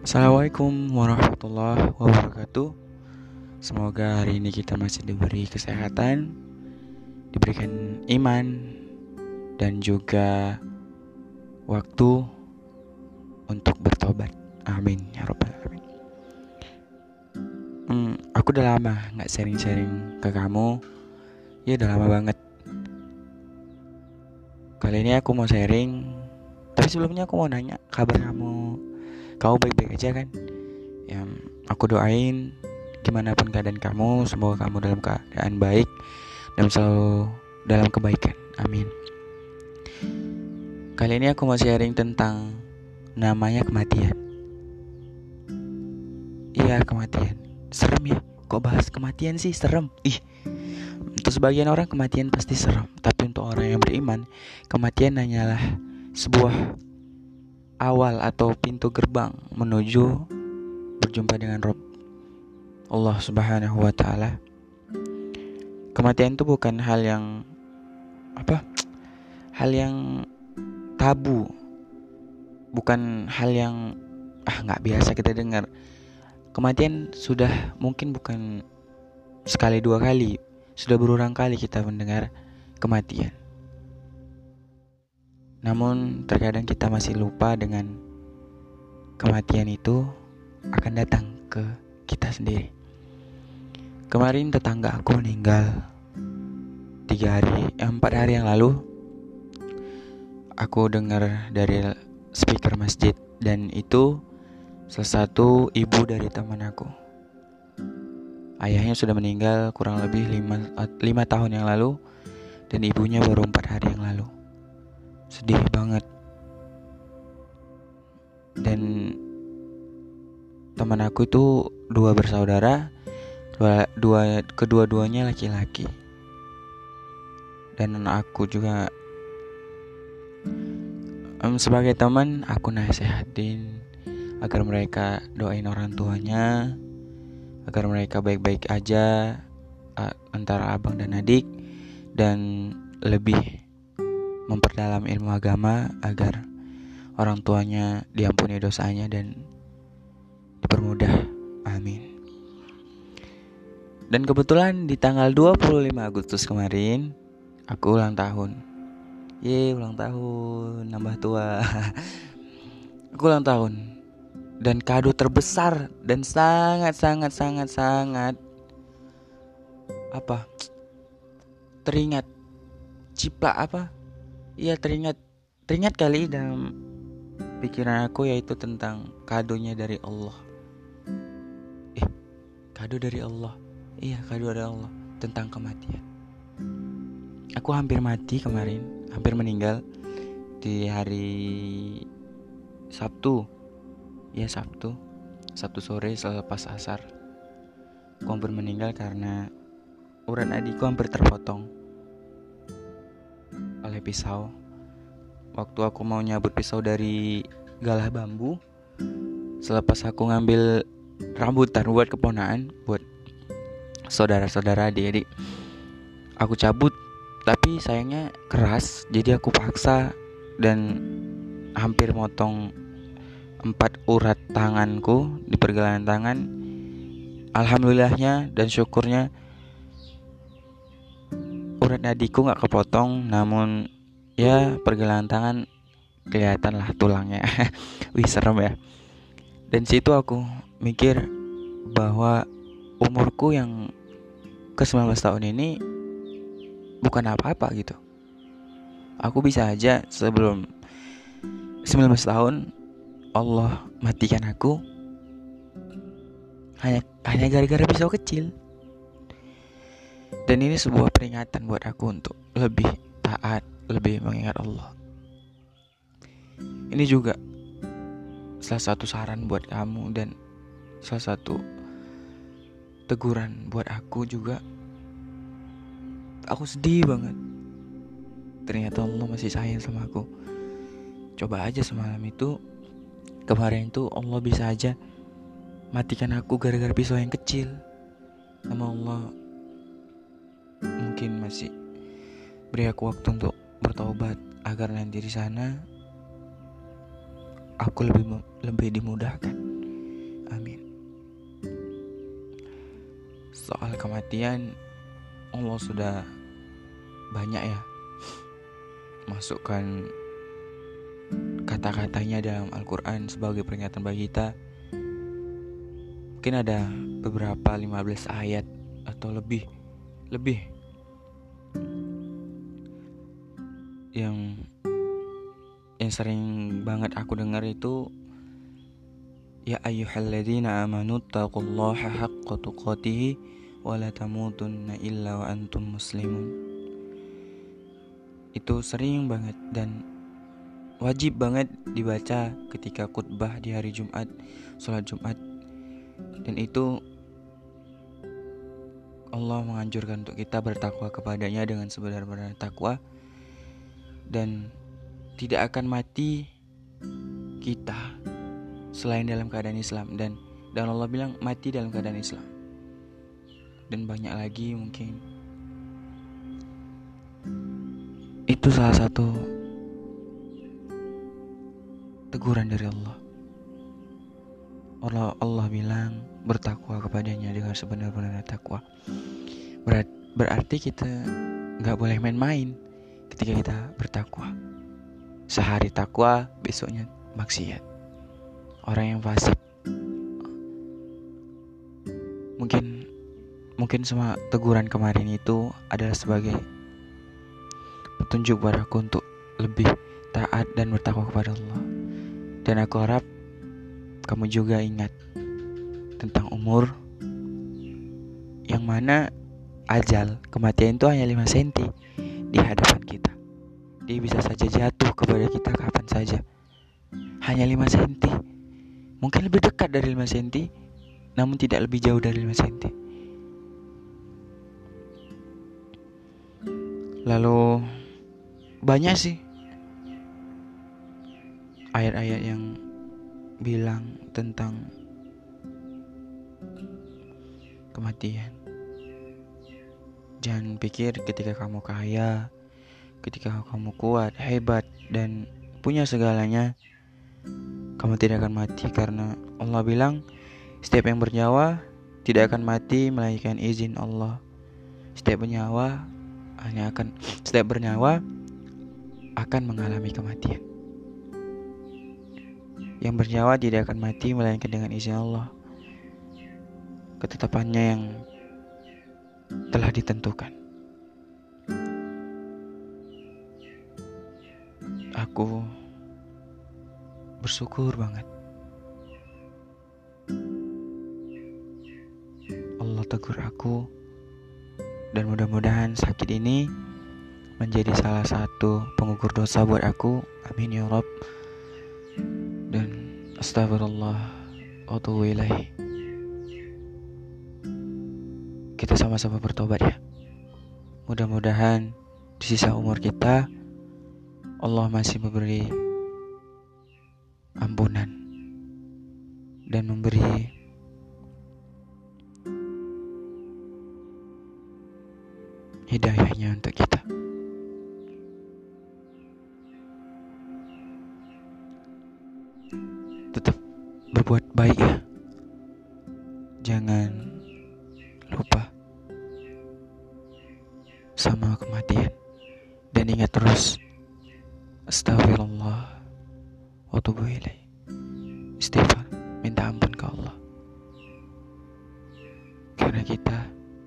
Assalamualaikum warahmatullahi wabarakatuh. Semoga hari ini kita masih diberi kesehatan, diberikan iman, dan juga waktu untuk bertobat. Amin ya rabbal alamin. Aku udah lama gak sharing-sharing ke kamu. Ya udah lama banget. Kali ini aku mau sharing, tapi sebelumnya aku mau nanya kabar kamu. Kamu baik-baik aja kan? Yang aku doain gimana pun keadaan kamu, semoga kamu dalam keadaan baik dan selalu dalam kebaikan. Amin. Kali ini aku mau sharing tentang namanya kematian. Iya, kematian. Serem ya? Kok bahas kematian sih? Serem. Untuk sebagian orang kematian pasti serem, tapi untuk orang yang beriman, kematian hanyalah sebuah awal atau pintu gerbang menuju berjumpa dengan Rabb Allah Subhanahu wa taala. Kematian itu bukan hal yang hal yang tabu, bukan hal yang nggak biasa kita dengar. Kematian sudah mungkin bukan sekali dua kali, sudah berulang kali kita mendengar kematian. Namun terkadang kita masih lupa dengan kematian itu akan datang ke kita sendiri. Kemarin tetangga aku meninggal 4 hari yang lalu. Aku dengar dari speaker masjid, dan itu salah satu ibu dari teman aku. Ayahnya sudah meninggal kurang lebih 5 tahun yang lalu, dan ibunya baru 4 hari yang lalu. Sedih banget. Dan teman aku itu 2 bersaudara, kedua-duanya laki-laki. Dan aku juga sebagai teman, aku nasehatin agar mereka doain orang tuanya, agar mereka baik-baik aja antara abang dan adik, dan lebih memperdalam ilmu agama agar orang tuanya diampuni dosanya dan dipermudah. Amin. Dan kebetulan di tanggal 25 Agustus kemarin aku ulang tahun. Ulang tahun, nambah tua. Aku ulang tahun. Dan kado terbesar dan sangat teringat teringat kali dalam pikiran aku, yaitu tentang kadonya dari Allah. Kado dari Allah. Kado dari Allah tentang kematian. Aku hampir mati kemarin, hampir meninggal di hari Sabtu sore selepas asar. Aku hampir meninggal karena urat nadiku hampir terpotong oleh pisau. Waktu aku mau nyabut pisau dari galah bambu, selepas aku ngambil rambutan buat keponaan, buat saudara-saudara adik-adik, aku cabut, tapi sayangnya keras, jadi aku paksa dan hampir motong 4 urat tanganku di pergelangan tangan. Alhamdulillahnya dan syukurnya urat nadiku gak kepotong, namun ya pergelangan tangan kelihatan lah tulangnya. Wih, serem ya. Dan situ aku mikir bahwa umurku yang ke 19 tahun ini bukan apa-apa gitu. Aku bisa aja sebelum 19 tahun Allah matikan aku hanya gara-gara pisau kecil. Dan ini sebuah peringatan buat aku untuk lebih taat, lebih mengingat Allah. Ini juga salah satu saran buat kamu dan salah satu teguran buat aku juga. Aku sedih banget. Ternyata Allah masih sayang sama aku. Coba aja kemarin itu Allah bisa aja matikan aku gara-gara pisau yang kecil. Sama Allah mungkin masih beri aku waktu untuk bertobat agar nanti di sana aku lebih dimudahkan. soal kematian, Allah sudah banyak ya masukkan kata-katanya dalam Al-Quran sebagai peringatan bagi kita. Mungkin ada beberapa 15 ayat atau lebih yang sering banget aku dengar itu, ya ayyuhalladzina amanu taqullaha haqqa tuqatih wa la tamutunna illa wa antum muslimun. Itu sering banget dan wajib banget dibaca ketika khutbah di hari Jumat, sholat Jumat. Dan itu Allah menganjurkan untuk kita bertakwa kepadanya dengan sebenar-benar takwa, dan tidak akan mati kita selain dalam keadaan Islam, dan Allah bilang mati dalam keadaan Islam. Dan banyak lagi mungkin. Itu salah satu teguran dari Allah. Allah bilang bertakwa kepadanya dengan sebenar-benar takwa. Berarti kita gak boleh main-main ketika kita bertakwa. Sehari takwa, besoknya maksiat. Orang yang fasik. Mungkin semua teguran kemarin itu adalah sebagai petunjuk buat aku untuk lebih taat dan bertakwa kepada Allah. Dan aku harap kamu juga ingat tentang umur, yang mana ajal, kematian itu hanya 5 cm di hadapan kita. Dia bisa saja jatuh kepada kita kapan saja. Hanya 5 cm. Mungkin lebih dekat dari 5 cm, namun tidak lebih jauh dari 5 cm. Lalu banyak sih ayat-ayat yang bilang tentang kematian. Jangan pikir ketika kamu kaya, ketika kamu kuat, hebat, dan punya segalanya, kamu tidak akan mati. Karena Allah bilang setiap yang bernyawa tidak akan mati melainkan izin Allah. Setiap bernyawa akan mengalami kematian. Yang bernyawa tidak akan mati melainkan dengan izin Allah. Ketetapannya yang telah ditentukan. Aku bersyukur banget Allah tegur aku, dan mudah-mudahan sakit ini menjadi salah satu pengukur dosa buat aku. Amin ya Rabb. Dan astagfirullah wa atubu ilaih. Kita sama-sama bertobat ya. Mudah-mudahan di sisa umur kita Allah masih memberi ampunan dan memberi hidayahnya untuk kita. Tetap berbuat baik ya. Jangan lupa sama kematian. Dan ingat terus, astagfirullah wa atubu ilaih. Istighfar, minta ampun ke Allah. Karena kita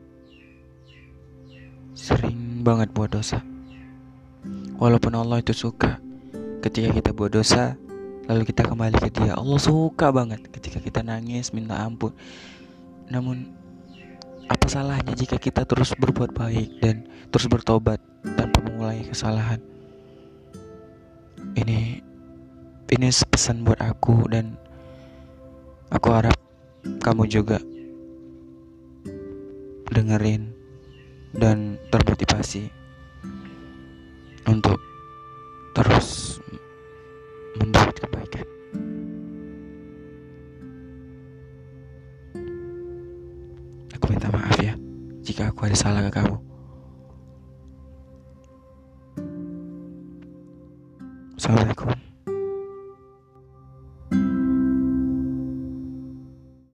sering banget buat dosa. Walaupun Allah itu suka ketika kita buat dosa, lalu kita kembali ke Dia. Allah suka banget ketika kita nangis minta ampun. Namun apa salahnya jika kita terus berbuat baik dan terus bertobat tanpa mengulangi kesalahan? Ini pesan buat aku, dan aku harap kamu juga dengerin dan termotivasi untuk terus membuat kebaikan. Aku minta maaf ya jika aku ada salah ke kamu. Assalamualaikum.